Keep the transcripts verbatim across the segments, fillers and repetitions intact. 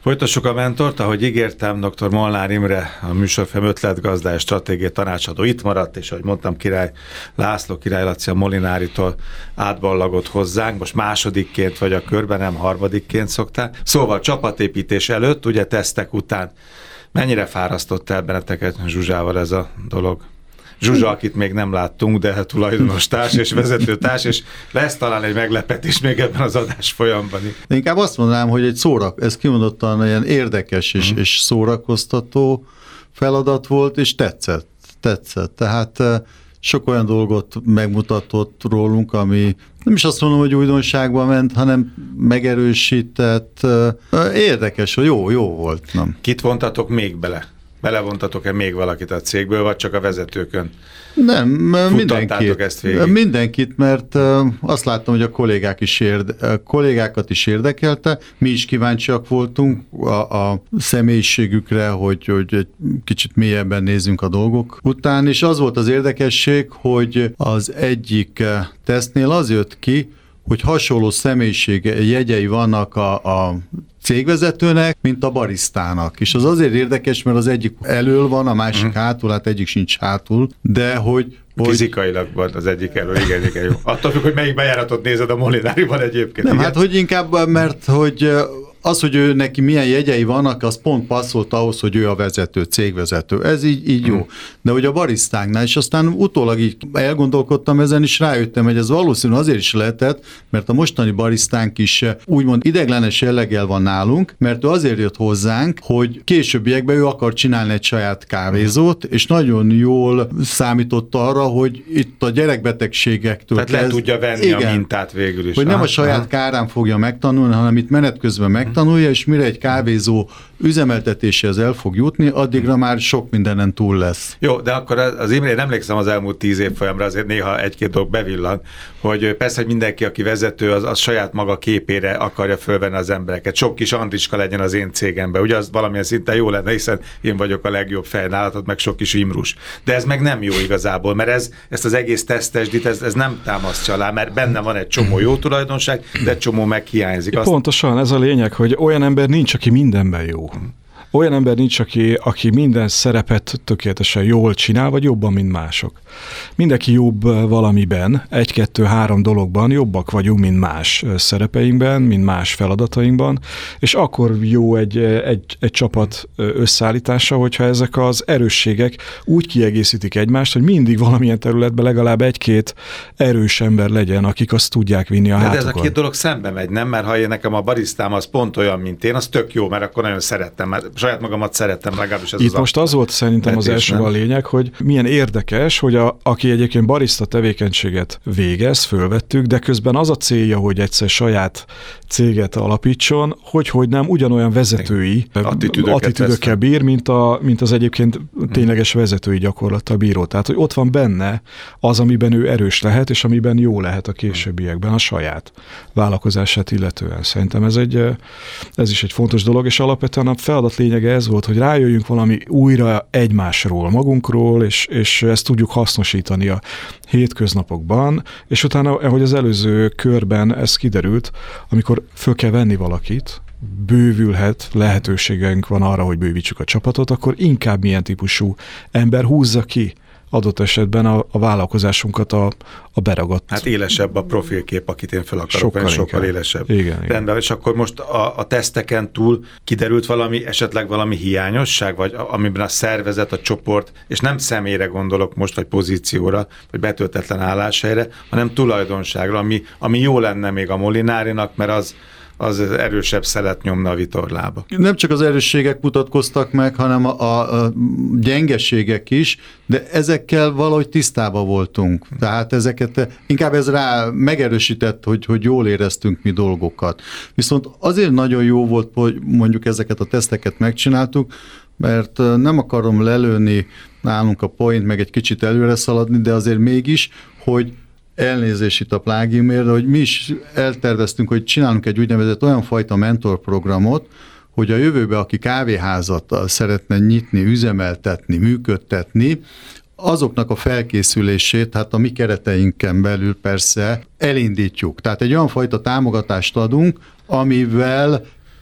Folytassuk a mentort, ahogy ígértem, dr. Molnár Imre, a műsorfilm ötletgazdája, stratégiai tanácsadó itt maradt, és ahogy mondtam, Király László, Király Laci a Molináritól átballagott hozzánk, most másodikként vagy a körben, nem harmadikként szoktál. Szóval csapatépítés előtt, ugye tesztek után, mennyire fárasztott el benneteket Zsuzsával ez a dolog? Zsuzsa, akit még nem láttunk, de tulajdonos társ és vezető társ, és lesz talán egy meglepetés még ebben az adás folyamban. De inkább azt mondanám, hogy egy szórak, ez kimondottan ilyen érdekes és, mm. és szórakoztató feladat volt, és tetszett. tetszett. Tehát sok olyan dolgot megmutatott rólunk, ami nem is azt mondom, hogy újdonságban ment, hanem megerősített. Érdekes, hogy jó, jó volt. Nem? Kit vontatok még bele? Belevontatok-e még valakit a cégből, vagy csak a vezetőkön? Nem, mindenkit, ezt végig? mindenkit, mert azt láttam, hogy a kollégák is érde, a kollégákat is érdekelte, mi is kíváncsiak voltunk a, a személyiségükre, hogy, hogy egy kicsit mélyebben nézzünk a dolgok után, és az volt az érdekesség, hogy az egyik tesztnél az jött ki, hogy hasonló személyisége jegyei vannak a, a cégvezetőnek, mint a barisztának. És az azért érdekes, mert az egyik elől van, a másik hmm. hátul, hát egyik sincs hátul, de hogy... Fizikailag van az egyik elől, igen, igen, jó. Attól függ, hogy melyik bejáratot nézed a Molináriban egyébként. Nem, igen. hát hogy inkább, mert hogy az, hogy ő neki milyen jegyei vannak, az pont passzolt ahhoz, hogy ő a vezető, cégvezető. Ez így, így jó. De hogy a barisztánknál, és aztán utólag így elgondolkodtam ezen, és rájöttem, hogy ez valószínű azért is lehetett, mert a mostani barisztánk is úgymond ideglenes jelleggel van nálunk, mert ő azért jött hozzánk, hogy későbbiekben ő akar csinálni egy saját kávézót, és nagyon jól számított arra, hogy itt a gyerekbetegségektől Tehát kezd... le tudja venni igen, a mintát végül is. Hogy nem aha, a saját aha. kárán fogja megtanulni, hanem itt menet közben meg tanulja, és mire egy kávézó üzemeltetéséhez el fog jutni, addigra már sok mindenen túl lesz. Jó, de akkor az Imre, én emlékszem az elmúlt tíz évfolyamra, azért néha egy-két dolog bevillan, hogy persze, hogy mindenki, aki vezető, az, az saját maga képére akarja fölvenni az embereket. Sok kis Andricska legyen az én cégemben. Ugye az valamilyen szinten jó lenne, hiszen én vagyok a legjobb fej nálatok, meg sok kis Imrus. De ez meg nem jó igazából, mert ez, ezt az egész tesztesdit, ez, ez nem támasztja alá, mert benne van egy csomó jó tulajdonság, de egy csomó meg hiányzik. Azt... Pontosan, ez a lényeg, hogy olyan ember nincs, aki mindenben jó. Olyan ember nincs, aki, aki minden szerepet tökéletesen jól csinál, vagy jobban, mint mások. Mindenki jobb valamiben, egy-kettő-három dologban jobbak vagyunk, mint más szerepeinkben, mint más feladatainkban, és akkor jó egy, egy, egy csapat összeállítása, hogyha ezek az erősségek úgy kiegészítik egymást, hogy mindig valamilyen területben legalább egy-két erős ember legyen, akik azt tudják vinni a hátukon. De ez a két dolog szembe megy, nem? Mert ha én nekem a barisztám az pont olyan, mint én, az tök jó, mert akkor nagyon szerettem, mert saját magamat szerettem, legalábbis ez Itt az most az volt szerintem az első a lényeg, hogy milyen érdekes, hogy a, aki egyébként barista tevékenységet végez, fölvettük, de közben az a célja, hogy egyszer saját céget alapítson, hogy, hogy nem ugyanolyan vezetői attitűdökkel bír, mint, a, mint az egyébként tényleges vezetői gyakorlattal bíró. Tehát, hogy ott van benne az, amiben ő erős lehet, és amiben jó lehet a későbbiekben a saját vállalkozását illetően. Szerintem ez, egy, ez is egy fontos dolog, és alapvetően a feladat lényege ez volt, hogy rájöjjünk valami újra egymásról, magunkról, és, és ezt tudjuk hasznosítani a hétköznapokban, és utána, ahogy az előző körben ez kiderült, amikor föl kell venni valakit, bővülhet, lehetőségeink van arra, hogy bővítsük a csapatot, akkor inkább milyen típusú ember húzza ki adott esetben a, a vállalkozásunkat a, a beragadt. Hát élesebb a profilkép, akit én fel akarok, sokkal, sokkal élesebb. Igen, Rendben, igen. És akkor most a, a teszteken túl kiderült valami, esetleg valami hiányosság, vagy amiben a szervezet, a csoport, és nem személyre gondolok most, vagy pozícióra, vagy betöltetlen álláshelyre, hanem tulajdonságra, ami, ami jó lenne még a Molinárinak, mert az az erősebb szelet nyomna a vitorlába. Nem csak az erősségek mutatkoztak meg, hanem a, a gyengeségek is, de ezekkel valahogy tisztában voltunk. Tehát ezeket inkább ez rá megerősített, hogy, hogy jól éreztünk mi dolgokat. Viszont azért nagyon jó volt, hogy mondjuk ezeket a teszteket megcsináltuk, mert nem akarom lelőni nálunk a point, meg egy kicsit előre szaladni, de azért mégis, hogy elnézés itt a plágimért, de hogy mi is elterveztünk, hogy csinálunk egy úgynevezett olyan fajta mentorprogramot, hogy a jövőben, aki kávéházat szeretne nyitni, üzemeltetni, működtetni, azoknak a felkészülését, hát a mi kereteinken belül persze elindítjuk. Tehát egy olyan fajta támogatást adunk, amivel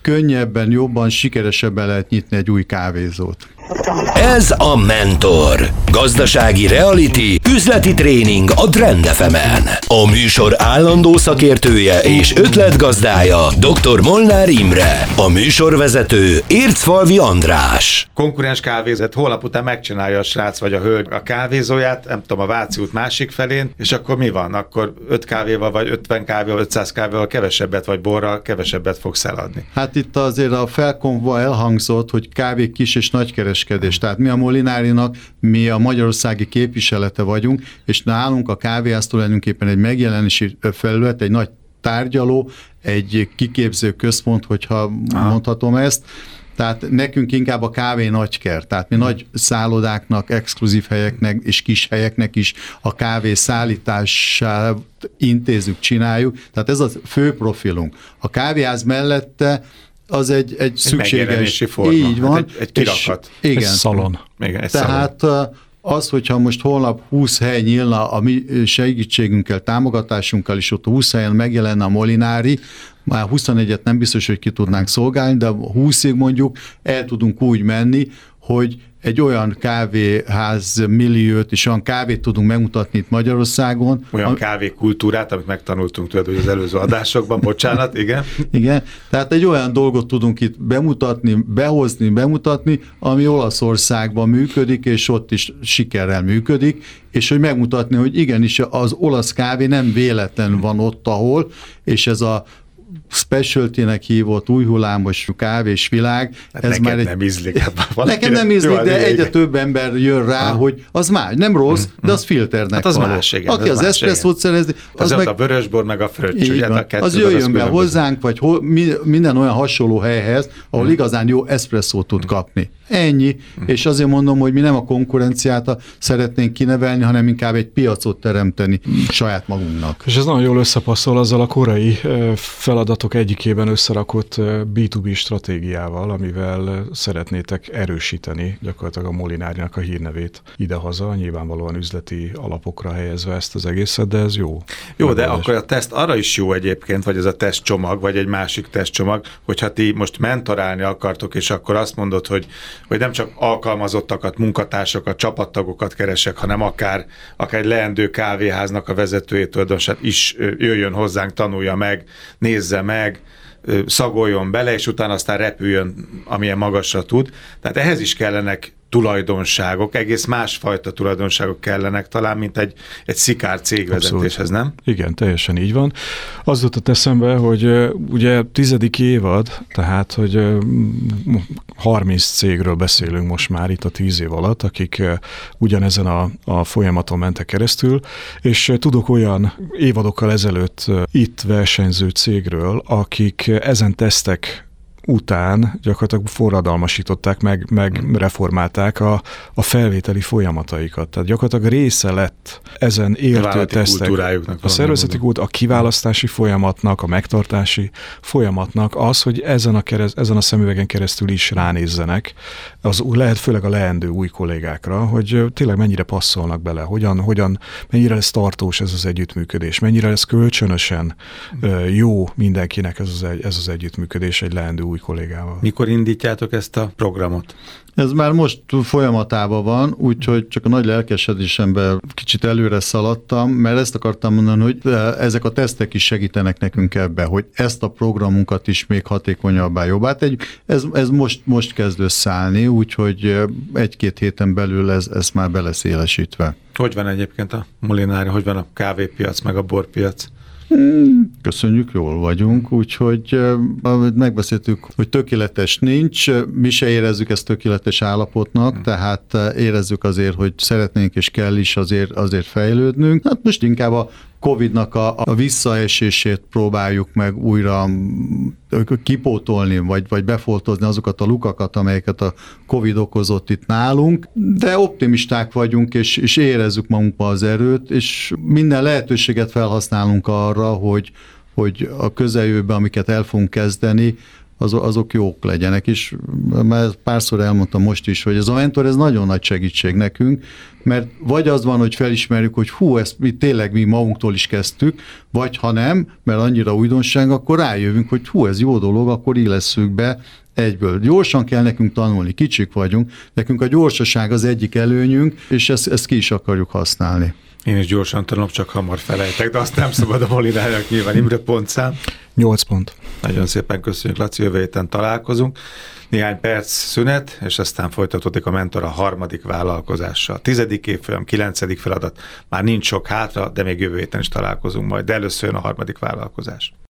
könnyebben, jobban, sikeresebben lehet nyitni egy új kávézót. Ez a Mentor. Gazdasági reality, üzleti tréning a Trend ef emen. A műsor állandó szakértője és ötletgazdája dr. Molnár Imre. A műsorvezető Ércfalvi András. Konkurens kávézat, holnap után megcsinálja a srác vagy a hölgy a kávézóját, nem tudom, a Váci út másik felén, és akkor mi van? Akkor öt kávéval, vagy ötven kávéval, ötszáz kávéval kevesebbet, vagy borral kevesebbet fogsz eladni. Hát itt azért a felkonva elhangzott, hogy kávé kis és nagykereskedés. Tehát mi a Molinárinak, mi a magyarországi képviselete vagyunk, és nálunk a kávéház tulajdonképpen egy megjelenési felület, egy nagy tárgyaló, egy kiképző központ, hogyha Aha. mondhatom ezt. Tehát nekünk inkább a kávé nagykert, tehát mi nagy szállodáknak, exkluzív helyeknek és kis helyeknek is a kávé szállítását intézzük, csináljuk. Tehát ez a fő profilunk. A kávéház mellette az egy, egy, egy szükséges... forma. Így van. Hát egy, egy kirakat. És, igen. Egy szalon. Igen, egy Tehát szalon. Az, hogyha most holnap húsz hely nyílna a mi segítségünkkel, támogatásunkkal, és ott húsz helyen megjelenne a Molinári, már huszonegyet nem biztos, hogy ki tudnánk szolgálni, de húszig mondjuk el tudunk úgy menni, hogy egy olyan kávéház milliót és olyan kávét tudunk megmutatni itt Magyarországon. Olyan kávékultúrát, amit megtanultunk tőled, hogy az előző adásokban, bocsánat, igen. Igen, tehát egy olyan dolgot tudunk itt bemutatni, behozni, bemutatni, ami Olaszországban működik, és ott is sikerrel működik, és hogy megmutatni, hogy igenis az olasz kávé nem véletlen van ott, ahol, és ez a specialty-nek hívott új hullámos kávés világ. Hát ez már egy... nem ízlik. Nekem nem ízlik, de egyre több ember jön rá, ha. hogy az más, nem rossz, mm, de az filternek hát az való. Más, igen, Aki az, az eszpresszót szerezni, az, az meg... a vörösbor, meg a fröccs. Ugye, a az jöjjön be hozzánk, vagy ho, minden olyan hasonló helyhez, ahol mm. igazán jó eszpresszót tud kapni. Ennyi, mm. és azért mondom, hogy mi nem a konkurenciát szeretnénk kinevelni, hanem inkább egy piacot teremteni saját magunknak. És ez nagyon jól összepasszol azzal a korai feladatok egyikében összerakott bé kettő bé stratégiával, amivel szeretnétek erősíteni gyakorlatilag a Molinárinak a hírnevét idehaza, nyilvánvalóan üzleti alapokra helyezve ezt az egészet, de ez jó. Jó, de akkor a teszt arra is jó egyébként, vagy ez a tesztcsomag, vagy egy másik tesztcsomag, hogyha ti most mentorálni akartok, és akkor azt mondod, hogy, hogy nem csak alkalmazottakat, munkatársakat, csapattagokat keresek, hanem akár, akár egy leendő kávéháznak a vezetőjét tulajdonképpen is jöjjön hozzánk, tanulja meg, nézze meg, szagoljon bele, és utána aztán repüljön, amilyen magasra tud. Tehát ehhez is kellenek tulajdonságok, egész másfajta tulajdonságok kellenek talán, mint egy, egy szikár cégvezetéshez, nem? Igen, teljesen így van. Az jutott eszembe, hogy uh, ugye tizedik évad, tehát, hogy uh, harminc cégről beszélünk most már itt a tíz év alatt, akik uh, ugyanezen a, a folyamaton mentek keresztül, és uh, tudok olyan évadokkal ezelőtt uh, itt versenyző cégről, akik uh, ezen tesztek után gyakorlatilag forradalmasították, meg, meg reformálták a, a felvételi folyamataikat. Tehát gyakorlatilag része lett ezen értő tesztek. A szervezeti kult, a kiválasztási folyamatnak, a megtartási folyamatnak az, hogy ezen a, kereszt, ezen a szemüvegen keresztül is ránézzenek, az lehet főleg a leendő új kollégákra, hogy tényleg mennyire passzolnak bele, hogyan, hogyan, mennyire lesz tartós ez az együttműködés, mennyire lesz kölcsönösen jó mindenkinek ez az, egy, ez az együttműködés egy leendő új kollégával. Mikor indítjátok ezt a programot? Ez már most folyamatában van, úgyhogy csak a nagy lelkesedésemben kicsit előre szaladtam, mert ezt akartam mondani, hogy ezek a tesztek is segítenek nekünk ebbe, hogy ezt a programunkat is még hatékonyabbá, jobbá tegyük. Ez, ez most, most kezd összeállni, úgyhogy egy-két héten belül ez, ez már beleszélesítve. Hogy van egyébként a Molinári, hogy van a kávépiac, meg a borpiac? Köszönjük, jól vagyunk, úgyhogy megbeszéltük, hogy tökéletes nincs, mi se érezzük ezt tökéletes állapotnak, hmm. tehát érezzük azért, hogy szeretnénk és kell is azért, azért fejlődnünk. Hát most inkább a Covidnak a, a visszaesését próbáljuk meg újra kipótolni, vagy, vagy befoltozni azokat a lukakat, amelyeket a Covid okozott itt nálunk, de optimisták vagyunk, és, és érezzük magunkba az erőt, és minden lehetőséget felhasználunk arra, hogy, hogy a közeljövőben, amiket el fogunk kezdeni, azok, azok jók legyenek, és már párszor elmondtam most is, hogy ez a mentor, ez nagyon nagy segítség nekünk, mert vagy az van, hogy felismerjük, hogy hú, ezt mi tényleg mi magunktól is kezdtük, vagy ha nem, mert annyira újdonság, akkor rájövünk, hogy hú, ez jó dolog, akkor illesszük be egyből. Gyorsan kell nekünk tanulni, kicsik vagyunk, nekünk a gyorsaság az egyik előnyünk, és ezt, ezt ki is akarjuk használni. Én is gyorsan tanulok, csak hamar felejtek, de azt nem szabad a Molinárinak nyilván. Imre, pontszám. nyolc pont. Nagyon szépen köszönjük, Laci, jövő héten találkozunk. Néhány perc szünet, és aztán folytatódik a mentor a harmadik vállalkozással. A tizedik évfolyam, kilencedik feladat, már nincs sok hátra, de még jövő héten is találkozunk majd, de először jön a harmadik vállalkozás.